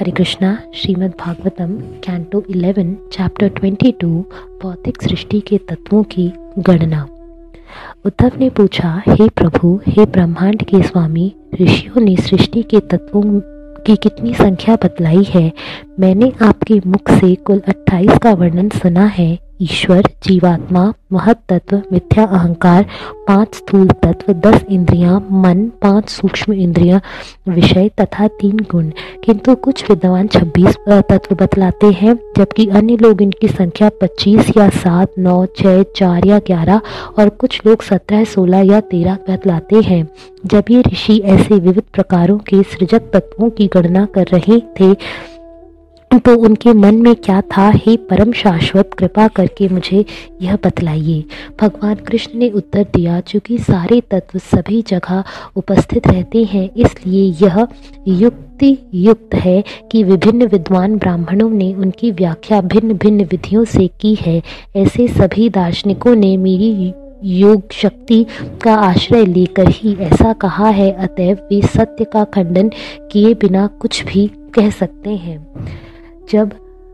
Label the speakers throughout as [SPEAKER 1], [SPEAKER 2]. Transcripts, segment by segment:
[SPEAKER 1] हरे Krishna. Shrimad Bhagavatam canto 11 chapter 22 भौतिक सृष्टि के तत्वों की गणना। उद्धव ने पूछा, हे प्रभु, हे ब्रह्मांड के स्वामी, ऋषियों ने सृष्टि के तत्वों की कितनी संख्या बतलाई है? मैंने आपके मुख से कुल 28 का वर्णन सुना है। ईश्वर, जीवात्मा, महत तत्व, मिथ्या अहंकार, 5 स्थूल तत्व, 10 इंद्रियां, मन, 5 सूक्ष्म इंद्रियां, विषय तथा 3 गुण। किंतु कुछ विद्वान 26 तत्व बतलाते हैं, जबकि अन्य लोग इनकी संख्या 25 या 7, 9, 6, 4 या 11 और कुछ लोग 17, 16 या 13 बतलाते हैं। जब ये ऋषि ऐसे विविध प्रकारों के सृजक तत्वों की गणना कर रहे थे तो उनके मन में क्या था? हे परम शाश्वत, कृपा करके मुझे यह बतलाइए। भगवान कृष्ण ने उत्तर दिया, चूंकि सारे तत्व सभी जगह उपस्थित रहते हैं, इसलिए यह युक्ति युक्त है कि विभिन्न विद्वान ब्राह्मणों ने उनकी व्याख्या भिन्न भिन्न विधियों से की है। ऐसे सभी दार्शनिकों ने मेरी योग शक्ति का आश्रय लेकर ही ऐसा कहा है, अतएव वे सत्य का खंडन किए बिना कुछ भी कह सकते हैं। जब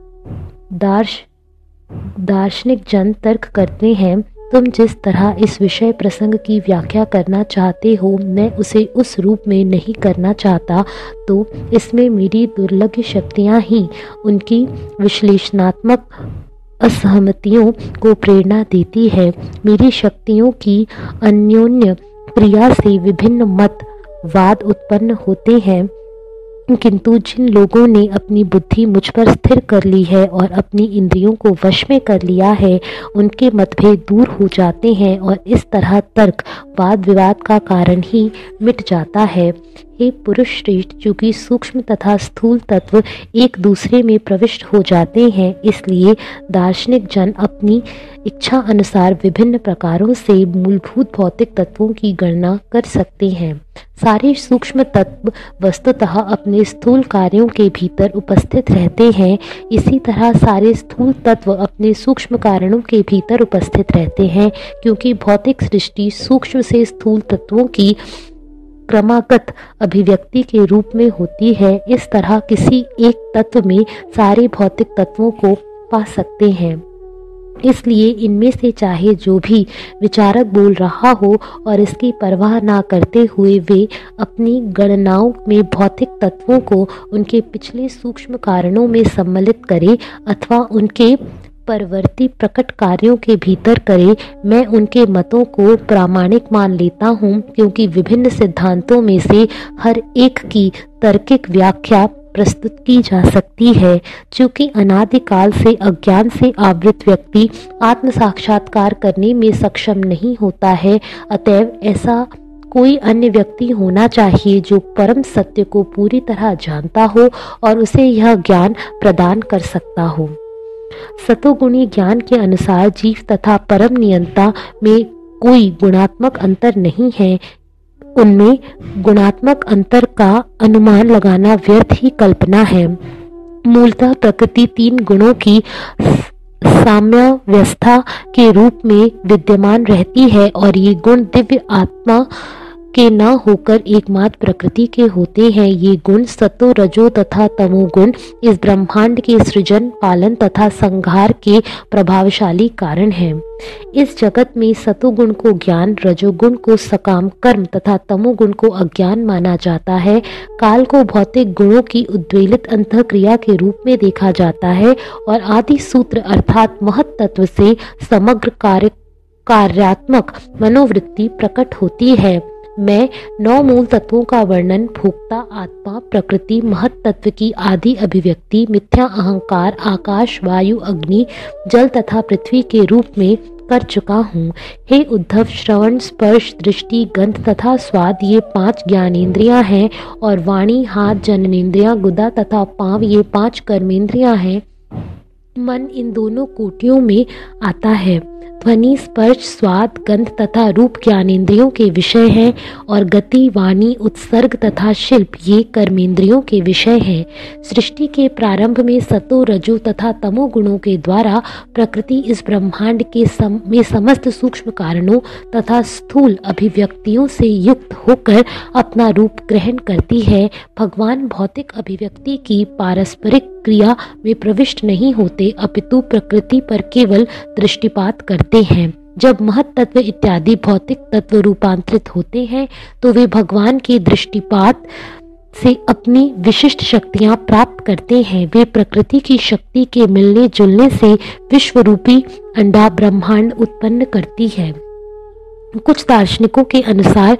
[SPEAKER 1] दार्शनिक जन तर्क करते हैं, तुम जिस तरह इस विषय प्रसंग की व्याख्या करना चाहते हो, मैं उसे उस रूप में नहीं करना चाहता, तो इसमें मेरी दुर्लभ शक्तियाँ ही उनकी विश्लेषणात्मक असहमतियों को प्रेरणा देती है। मेरी शक्तियों की अन्योन्य क्रिया से विभिन्न मत वाद उत्पन्न होते हैं, किंतु जिन लोगों ने अपनी बुद्धि मुझ पर स्थिर कर ली है और अपनी इंद्रियों को वश में कर लिया है, उनके मतभेद दूर हो जाते हैं और इस तरह तर्क वाद विवाद का कारण ही मिट जाता है। हे पुरुष श्रेष्ठ, चूंकि सूक्ष्म तथा स्थूल तत्व एक दूसरे में प्रविष्ट हो जाते हैं, इसलिए दार्शनिक जन अपनी इच्छा अनुसार विभिन्न प्रकारों से मूलभूत भौतिक तत्वों की गणना कर सकते हैं। सारे सूक्ष्म तत्व वस्तुतः अपने स्थूल कार्यों के भीतर उपस्थित रहते हैं। इसी तरह सारे स्थूल तत्व अपने सूक्ष्म कारणों के भीतर उपस्थित रहते हैं, क्योंकि भौतिक सृष्टि सूक्ष्म से स्थूल तत्वों की क्रमागत अभिव्यक्ति के रूप में होती है। इस तरह किसी एक तत्व में सारे भौतिक तत्वों को पा सकते हैं। इसलिए इनमें से चाहे जो भी विचारक बोल रहा हो और इसकी परवाह ना करते हुए वे अपनी गणनाओं में भौतिक तत्वों को उनके पिछले सूक्ष्म कारणों में सम्मिलित करे अथवा उनके परवर्ती प्रकट कार्यों के भीतर करे, मैं उनके मतों को प्रामाणिक मान लेता हूँ, क्योंकि विभिन्न सिद्धांतों में से हर एक की तार्किक व्याख्या प्रस्तुत की जा सकती है। चूँकि अनादिकाल से अज्ञान से आवृत व्यक्ति आत्म साक्षात्कार करने में सक्षम नहीं होता है, अतएव ऐसा कोई अन्य व्यक्ति होना चाहिए जो परम सत्य को पूरी तरह जानता हो और उसे यह ज्ञान प्रदान कर सकता हो। सतोगुणी ज्ञान के अनुसार जीव तथा परम नियंता में कोई गुणात्मक अंतर नहीं है। उनमें गुणात्मक अंतर का अनुमान लगाना व्यर्थ ही कल्पना है। मूलतः प्रकृति 3 गुणों की साम्यावस्था के रूप में विद्यमान रहती है और ये गुण दिव्य आत्मा के न होकर एकमात्र प्रकृति के होते हैं। ये गुण सतो, रजो तथा तमोगुण इस ब्रह्मांड के सृजन, पालन तथा संहार के प्रभावशाली कारण हैं। इस जगत में सतोगुण को ज्ञान, रजोगुण को सकाम कर्म तथा तमोगुण को अज्ञान माना जाता है। काल को भौतिक गुणों की उद्वेलित अंतःक्रिया के रूप में देखा जाता है और आदि सूत्र अर्थात महत तत्व से समग्र कार्यात्मक मनोवृत्ति प्रकट होती है। मैं 9 मूल तत्वों का वर्णन भोक्ता, आत्मा, प्रकृति, महत तत्व की आदि अभिव्यक्ति, मिथ्या अहंकार, आकाश, वायु, अग्नि, जल तथा पृथ्वी के रूप में कर चुका हूँ। हे उद्धव, श्रवण, स्पर्श, दृष्टि, गंध तथा स्वाद ये 5 ज्ञानेंद्रियां हैं और वाणी, हाथ, जननेंद्रियां, गुदा तथा पांव ये 5 कर्मेंद्रियां हैं। मन इन दोनों कोटियों में आता है। ध्वनि, स्पर्श, स्वाद, गंध तथा रूप ज्ञानेंद्रियों के विषय हैं और गति, वाणी, उत्सर्ग तथा शिल्प ये कर्मेंद्रियों के विषय हैं। सृष्टि के प्रारंभ में सतो, रजो तथा तमो गुणों के द्वारा प्रकृति इस ब्रह्मांड के में समस्त सूक्ष्म कारणों तथा स्थूल अभिव्यक्तियों से युक्त होकर अपना रूप ग्रहण करती है। भगवान भौतिक अभिव्यक्ति की पारस्परिक क्रिया में प्रविष्ट नहीं होते, अपितु प्रकृति पर केवल दृष्टिपात करते हैं। जब महत तत्व इत्यादि भौतिक तत्व रूपांतरित होते हैं तो वे भगवान के दृष्टिपात से अपनी विशिष्ट शक्तियां प्राप्त करते हैं। वे प्रकृति की शक्ति के मिलने जुलने से विश्वरूपी अंडा ब्रह्मांड उत्पन्न करती है। कुछ दार्शनिकों के अनुसार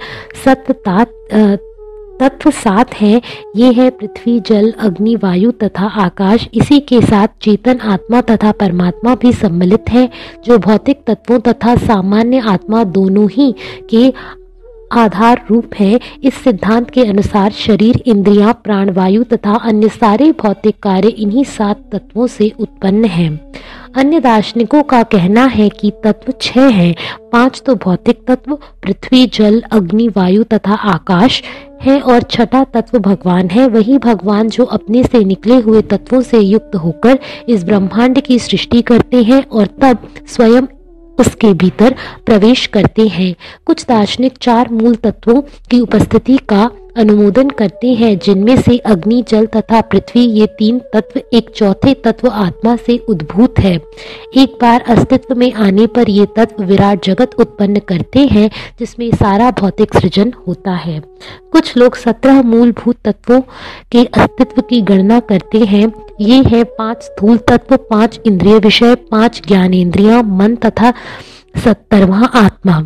[SPEAKER 1] सत्य तत्व 7 हैं। ये है पृथ्वी, जल, अग्नि, वायु तथा आकाश। इसी के साथ चेतन आत्मा तथा परमात्मा भी सम्मिलित है, जो भौतिक तत्वों तथा सामान्य आत्मा दोनों ही के आधार रूप है। इस सिद्धांत के अनुसार शरीर, इंद्रियां, प्राण, वायु तथा अन्य सारे भौतिक कार्य इन्हीं 7 तत्वों से उत्पन्न हैं। अन्य दार्शनिकों का कहना है कि तत्व 6 हैं। 5 तो भौतिक तत्व पृथ्वी, जल, अग्नि, वायु तथा आकाश है और छठा तत्व भगवान है। वही भगवान जो अपने से निकले हुए तत्वों से युक्त होकर इस ब्रह्मांड की सृष्टि करते हैं और तब स्वयं उसके भीतर प्रवेश करते हैं। कुछ दार्शनिक 4 मूल तत्वों की उपस्थिति का अनुमोदन करते हैं, जिनमें से अग्नि, जल तथा पृथ्वी ये 3 तत्व एक चौथे तत्व आत्मा से उद्भूत है। एक बार अस्तित्व में आने पर ये तत्व विराट जगत उत्पन्न करते हैं, जिसमें सारा भौतिक सृजन होता है। कुछ लोग 17 मूलभूत तत्वों के अस्तित्व की गणना करते हैं। ये है 5 स्थूल तत्व, 5 इंद्रिय विषय, 5 ज्ञानेंद्रियां, मन तथा 17वां आत्मा।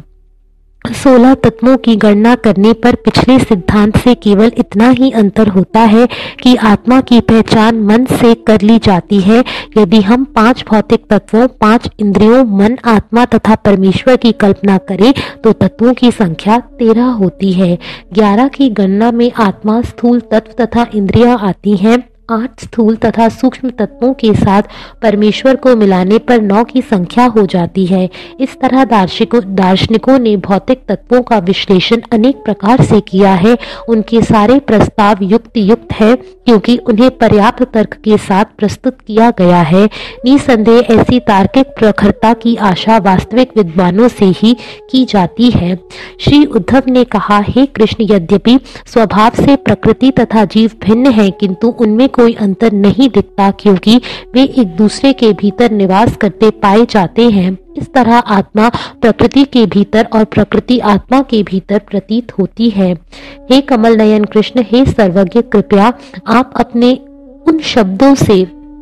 [SPEAKER 1] 16 तत्वों की गणना करने पर पिछले सिद्धांत से केवल इतना ही अंतर होता है कि आत्मा की पहचान मन से कर ली जाती है। यदि हम 5 भौतिक तत्वों, 5 इंद्रियों, मन, आत्मा तथा परमेश्वर की कल्पना करें तो तत्वों की संख्या 13 होती है। 11 की गणना में आत्मा, स्थूल तत्व तथा इंद्रियां आती हैं। 8 स्थूल तथा सूक्ष्म तत्वों के साथ परमेश्वर को मिलाने पर 9 की संख्या हो जाती है। इस तरह दार्शनिकों ने भौतिक तत्वों का विश्लेषण अनेक प्रकार से किया है। उनके सारे प्रस्ताव युक्त है क्योंकि उन्हें पर्याप्त तर्क के साथ प्रस्तुत किया गया है। निसंदेह ऐसी तार्किक प्रखरता की आशा वास्तविक विद्वानों से ही की जाती है। श्री उद्धव ने कहा, हे कृष्ण, यद्यपि स्वभाव से प्रकृति तथा जीव भिन्न हैं, किंतु उनमें कोई अंतर नहीं दिखता क्योंकि वे एक दूसरे के भीतर निवास करते पाए जाते हैं। इस तरह आत्मा प्रकृति के भीतर और प्रकृति आत्मा के भीतर प्रतीत होती है। हे कमल नयन कृष्ण, हे सर्वज्ञ, कृपया आप अपने उन शब्दों से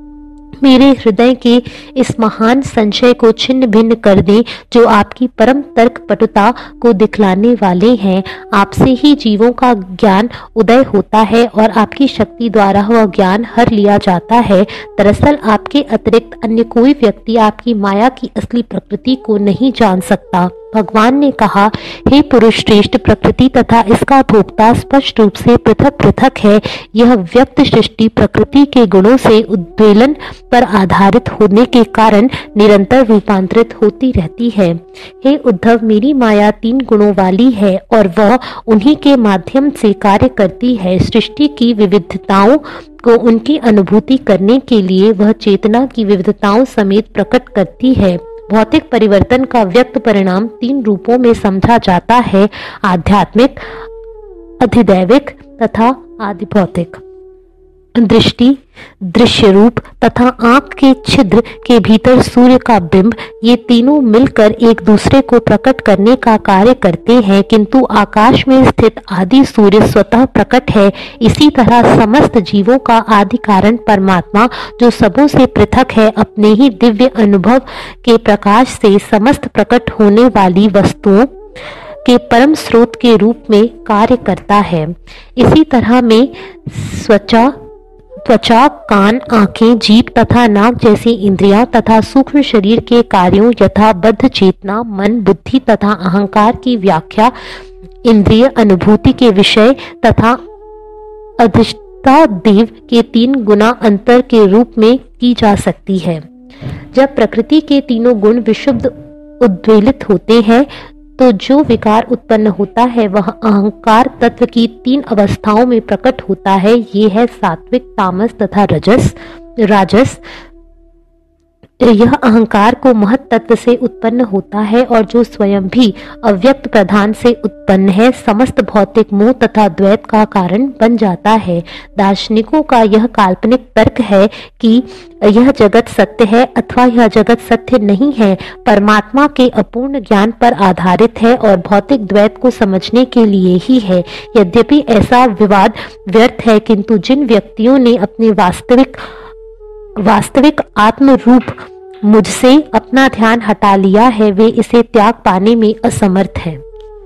[SPEAKER 1] मेरे हृदय के इस महान संशय को छिन्न भिन्न कर दें जो आपकी परम तर्क पटुता को दिखलाने वाले हैं। आपसे ही जीवों का ज्ञान उदय होता है और आपकी शक्ति द्वारा वह ज्ञान हर लिया जाता है। दरअसल आपके अतिरिक्त अन्य कोई व्यक्ति आपकी माया की असली प्रकृति को नहीं जान सकता। भगवान ने कहा, हे पुरुष श्रेष्ठ, प्रकृति तथा इसका भोक्ता स्पष्ट रूप से पृथक पृथक है। यह व्यक्त सृष्टि प्रकृति के गुणों से उद्वेलन पर आधारित होने के कारण निरंतर रूपांतरित होती रहती है। हे उद्धव, मेरी माया 3 गुणों वाली है और वह उन्हीं के माध्यम से कार्य करती है। सृष्टि की विविधताओं को उनकी अनुभूति करने के लिए वह चेतना की विविधताओं समेत प्रकट करती है। भौतिक परिवर्तन का व्यक्त परिणाम 3 रूपों में समझा जाता है, आध्यात्मिक, अधिदैविक तथा आदिभौतिक। दृष्टि, दृश्य रूप तथा आंख के छिद्र के भीतर सूर्य का बिंब, ये तीनों मिलकर एक दूसरे को प्रकट करने का कार्य करते हैं, किंतु आकाश में स्थित आदि सूर्य स्वतः प्रकट है। इसी तरह समस्त जीवों का आदि कारण परमात्मा, जो सबों से पृथक है, अपने ही दिव्य अनुभव के प्रकाश से समस्त प्रकट होने वाली वस्तुओं के परम स्रोत के रूप में कार्य करता है। इसी तरह में त्वचा, कान, आंखें, जीभ तथा नाक जैसी इंद्रियां तथा सूक्ष्म शरीर के कार्यों यथा बद्ध चेतना, मन, बुद्धि तथा अहंकार की व्याख्या इंद्रिय अनुभूति के विषय तथा अधिष्ठा देव के 3 गुना अंतर के रूप में की जा सकती है। जब प्रकृति के तीनों गुण विशुद्ध उद्वेलित होते हैं तो जो विकार उत्पन्न होता है वह अहंकार तत्व की 3 अवस्थाओं में प्रकट होता है। ये है सात्विक, तामस तथा राजस। यह अहंकार को महत तत्व से उत्पन्न होता है और जो स्वयं भी अव्यक्त प्रधान से उत्पन्न है, समस्त भौतिक मोह तथा द्वैत का कारण बन जाता है। दार्शनिकों का यह काल्पनिक तर्क है कि यह जगत सत्य है अथवा यह जगत सत्य नहीं है, परमात्मा के अपूर्ण ज्ञान पर आधारित है और भौतिक द्वैत को समझने के लिए ही है। यद्यपि ऐसा विवाद व्यर्थ है, किंतु जिन व्यक्तियों ने अपने वास्तविक आत्म रूप मुझसे अपना ध्यान हटा लिया है, वे इसे त्याग पाने में असमर्थ हैं।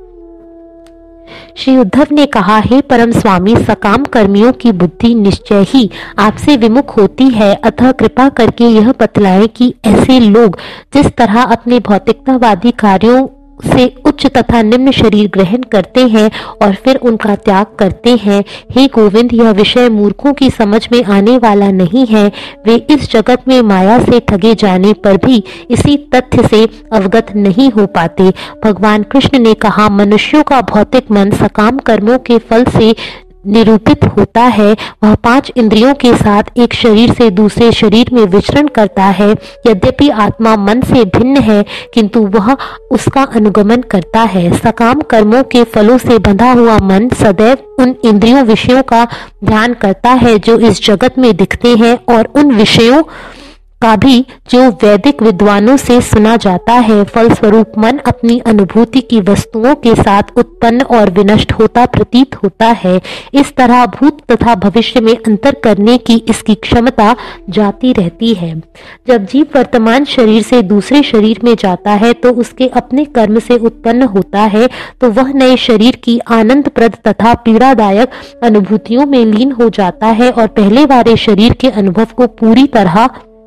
[SPEAKER 1] श्री उद्धव ने कहा, हे परम स्वामी, सकाम कर्मियों की बुद्धि निश्चय ही आपसे विमुख होती है, अतः कृपा करके यह बतलाएं कि ऐसे लोग जिस तरह अपने भौतिकतावादी कार्यों से उच्च तथा निम्न शरीर ग्रहण करते हैं और फिर उनका त्याग करते हैं। हे गोविंद, यह विषय मूर्खों की समझ में आने वाला नहीं है। वे इस जगत में माया से ठगे जाने पर भी इसी तथ्य से अवगत नहीं हो पाते। भगवान कृष्ण ने कहा, मनुष्यों का भौतिक मन सकाम कर्मों के फल से निरूपित होता है। वह 5 इंद्रियों के साथ एक शरीर से दूसरे शरीर में विचरण करता है। यद्यपि आत्मा मन से भिन्न है, किंतु वह उसका अनुगमन करता है। सकाम कर्मों के फलों से बंधा हुआ मन सदैव उन इंद्रियों विषयों का ध्यान करता है जो इस जगत में दिखते हैं और उन विषयों का भी जो वैदिक विद्वानों से सुना जाता है। फलस्वरूप मन अपनी अनुभूति की वस्तुओं के साथ उत्पन्न और विनष्ट होता प्रतीत होता है। इस तरह भूत तथा भविष्य में अंतर करने की इसकी क्षमता जाती रहती है। जब जीव वर्तमान शरीर से दूसरे शरीर में जाता है तो उसके अपने कर्म से उत्पन्न होता है, तो वह नए शरीर की आनंदप्रद तथा पीड़ादायक अनुभूतियों में लीन हो जाता है और पहले वाले शरीर के अनुभव को पूरी तरह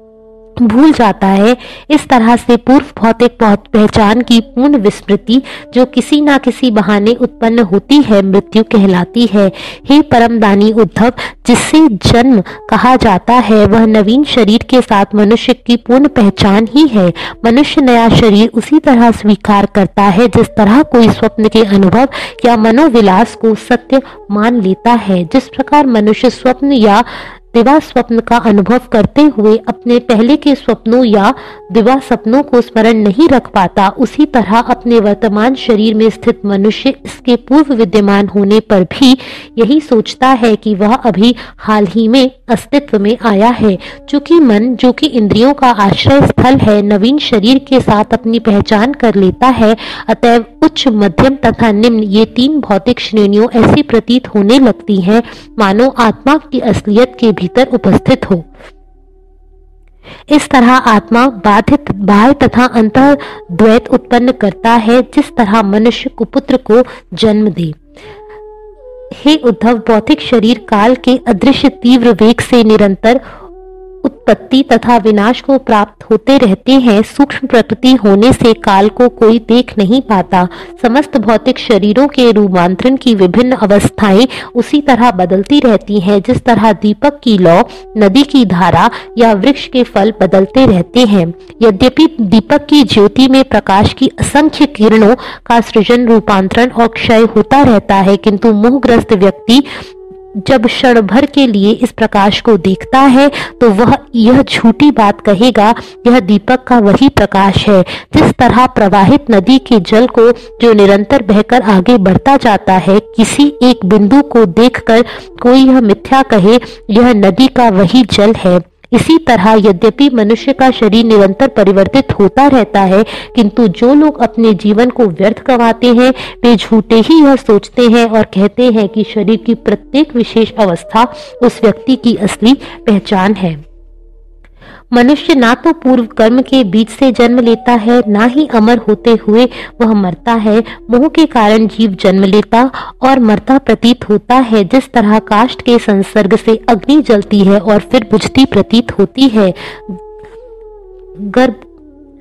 [SPEAKER 1] भूल जाता है। इस तरह से पूर्व भौतिक पहचान की पूर्ण विस्मृति जो किसी न किसी बहाने उत्पन्न होती है, मृत्यु कहलाती है। हे परमदानी उद्धव, जिससे जन्म कहा जाता है वह नवीन शरीर के साथ मनुष्य की पूर्ण पहचान ही है। मनुष्य नया शरीर उसी तरह स्वीकार करता है जिस तरह कोई स्वप्न के अनुभव या मनोविलास को सत्य मान लेता है। जिस प्रकार मनुष्य स्वप्न या दिवा स्वप्न का अनुभव करते हुए अपने पहले के स्वप्नों या दिवा सपनों को स्मरण नहीं रख पाता, उसी तरह अपने वर्तमान शरीर में स्थित मनुष्य इसके पूर्व विद्यमान होने पर भी यही सोचता है कि वह अभी हाल ही में अस्तित्व में आया है। चूंकि मन, जो कि इंद्रियों का आश्रय स्थल है, नवीन शरीर के साथ अपनी पहचान कर लेता है, अतएव उच्च, मध्यम तथा निम्न ये 3 भौतिक श्रेणियों ऐसी प्रतीत होने लगती हैं मानो आत्मा की असलियत के भीतर उपस्थित हो। इस तरह आत्मा बाधित बाह्य तथा अंतः द्वैत उत्पन्न करता है, जिस तरह मनुष्य कुपुत्र को जन्म दे। हे उद्धव, भौतिक शरीर काल के अदृश्य तीव्र वेग से निरंतर उत्पत्ति तथा विनाश को प्राप्त होते रहते हैं। सूक्ष्म प्रकृति होने से काल को कोई देख नहीं पाता। समस्त भौतिक शरीरों के रूपांतरण की विभिन्न अवस्थाएं उसी तरह बदलती रहती हैं जिस तरह दीपक की लौ, नदी की धारा या वृक्ष के फल बदलते रहते हैं। यद्यपि दीपक की ज्योति में प्रकाश की असंख्य किरणों का सृजन, रूपांतरण और क्षय होता रहता है, किंतु मोहग्रस्त व्यक्ति जब क्षण भर के लिए इस प्रकाश को देखता है तो वह यह झूठी बात कहेगा, यह दीपक का वही प्रकाश है। जिस तरह प्रवाहित नदी के जल को जो निरंतर बहकर आगे बढ़ता जाता है, किसी एक बिंदु को देखकर कोई यह मिथ्या कहे, यह नदी का वही जल है। इसी तरह यद्यपि मनुष्य का शरीर निरंतर परिवर्तित होता रहता है, किंतु जो लोग अपने जीवन को व्यर्थ गंवाते हैं वे झूठे ही यह सोचते हैं और कहते हैं कि शरीर की प्रत्येक विशेष अवस्था उस व्यक्ति की असली पहचान है। मनुष्य ना तो पूर्व कर्म के बीच से जन्म लेता है, ना ही अमर होते हुए वह मरता है। मोह के कारण जीव जन्म लेता और मरता प्रतीत होता है। जिस तरह काष्ठ के संसर्ग से अग्नि जलती है और फिर बुझती प्रतीत होती है,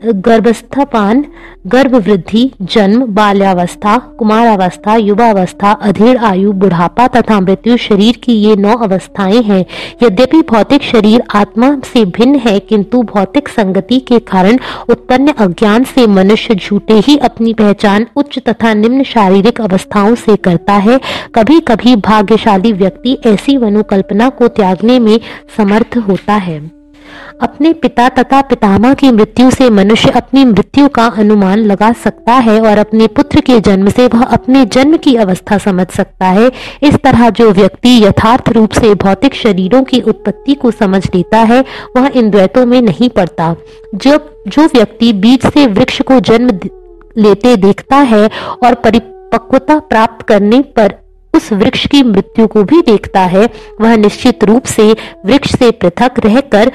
[SPEAKER 1] गर्भस्थपान, गर्भ वृद्धि, जन्म, बाल्यावस्था, कुमारावस्था, युवावस्था, अधेड़ आयु, बुढ़ापा तथा मृत्यु शरीर की ये 9 अवस्थाएं हैं। यद्यपि भौतिक शरीर आत्मा से भिन्न है, किंतु भौतिक संगति के कारण उत्पन्न अज्ञान से मनुष्य झूठे ही अपनी पहचान उच्च तथा निम्न शारीरिक अवस्थाओं से करता है। कभी कभी भाग्यशाली व्यक्ति ऐसी मनोकल्पना को त्यागने में समर्थ होता है। अपने पिता तथा पितामह की मृत्यु से मनुष्य अपनी मृत्यु का अनुमान लगा सकता है और अपने पुत्र के जन्म से वह अपने जन्म की अवस्था समझ सकता है। इस तरह जो व्यक्ति यथार्थ रूप से भौतिक शरीरों की उत्पत्ति को समझ लेता है वह इन द्वैतों में नहीं पड़ता। जो व्यक्ति बीज से वृक्ष को जन्म लेते देखता है और परिपक्वता प्राप्त करने पर उस वृक्ष की मृत्यु को भी देखता है, वह निश्चित रूप से वृक्ष से पृथक रहकर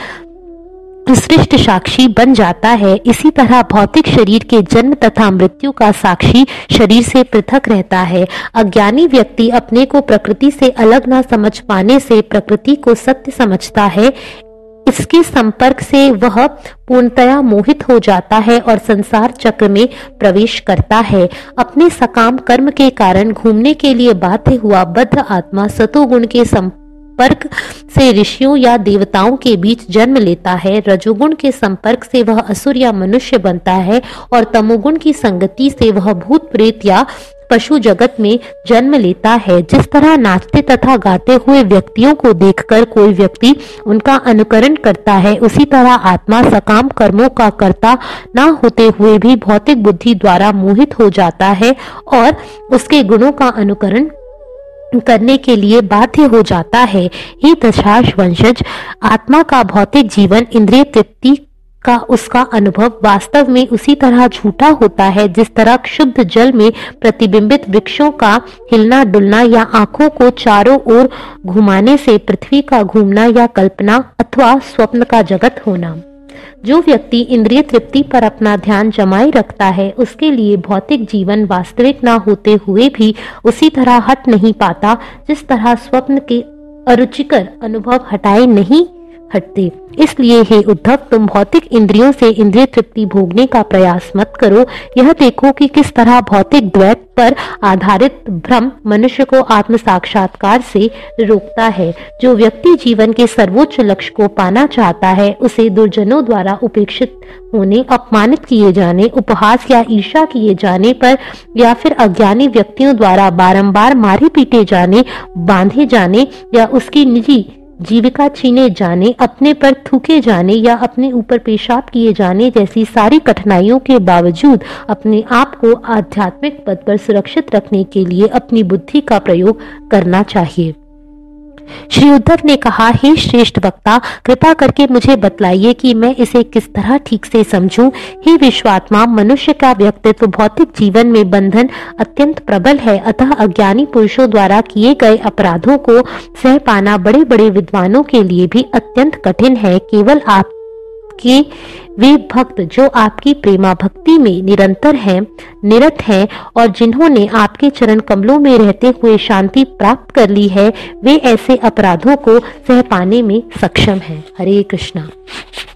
[SPEAKER 1] सृष्ट साक्षी बन जाता है। इसी तरह भौतिक शरीर के जन्म तथा मृत्यु का साक्षी शरीर से पृथक रहता है। अज्ञानी व्यक्ति अपने को प्रकृति से अलग न समझ पाने से प्रकृति को सत्य समझता है। इसके संपर्क से वह पूर्णतया मोहित हो जाता है और संसार चक्र में प्रवेश करता है। अपने सकाम कर्म के कारण घूमने के लिए बाध्य हुआ बद्ध आत्मा सतोगुण के संपर्क से ऋषियों या देवताओं के बीच जन्म लेता है। रजोगुण के संपर्क से वह असुर या मनुष्य बनता है और तमोगुण की संगति से वह भूत प्रेत या पशु जगत में जन्म लेता है। जिस तरह नाचते तथा गाते हुए व्यक्तियों को देखकर कोई व्यक्ति उनका अनुकरण करता है, उसी तरह आत्मा सकाम कर्मों का कर्ता न होते हुए भी भौतिक बुद्धि द्वारा मोहित हो जाता है और उसके गुणों का अनुकरण करने के लिए बाध्य हो जाता है। हे दशाश वंशज, आत्मा का भौतिक जीवन इंद्रिय तृप्ति का उसका अनुभव वास्तव में उसी तरह झूठा होता है जिस तरह शुद्ध जल में प्रतिबिंबित वृक्षों का हिलना डुलना या आंखों को चारों ओर घुमाने से पृथ्वी का घूमना या कल्पना अथवा स्वप्न का जगत होना। जो व्यक्ति इंद्रिय तृप्ति पर अपना ध्यान जमाए रखता है उसके लिए भौतिक जीवन वास्तविक न होते हुए भी उसी तरह हट नहीं पाता जिस तरह स्वप्न के अरुचिकर अनुभव हटाए नहीं हटते। इसलिए हे उद्धव, तुम भौतिक इंद्रियों से इंद्रिय तृप्ति भोगने का प्रयास मत करो। यह देखो कि किस तरह भौतिक द्वैत पर आधारित भ्रम मनुष्य को आत्म साक्षात्कार से रोकता है। जो व्यक्ति जीवन के सर्वोच्च लक्ष्य को पाना चाहता है उसे दुर्जनों द्वारा उपेक्षित होने, अपमानित किए जाने, उपहास या ईर्ष्या किए जाने पर या फिर अज्ञानी व्यक्तियों द्वारा बारंबार मारे पीटे जाने, बांधे जाने या उसकी निजी जीविका छीने जाने, अपने पर थूके जाने या अपने ऊपर पेशाब किए जाने जैसी सारी कठिनाइयों के बावजूद अपने आप को आध्यात्मिक पद पर सुरक्षित रखने के लिए अपनी बुद्धि का प्रयोग करना चाहिए। श्री उद्धव ने कहा, हे श्रेष्ठ वक्ता, कृपा करके मुझे बतलाइए कि मैं इसे किस तरह ठीक से समझूं। हे विश्वात्मा, मनुष्य का व्यक्तित्व भौतिक जीवन में बंधन अत्यंत प्रबल है, अतः अज्ञानी पुरुषों द्वारा किए गए अपराधों को सह पाना बड़े बड़े विद्वानों के लिए भी अत्यंत कठिन है। केवल आपके वे भक्त जो आपकी प्रेमा भक्ति में निरंतर हैं, निरत हैं और जिन्होंने आपके चरण कमलों में रहते हुए शांति प्राप्त कर ली है, वे ऐसे अपराधों को सह पाने में सक्षम हैं। हरे कृष्णा।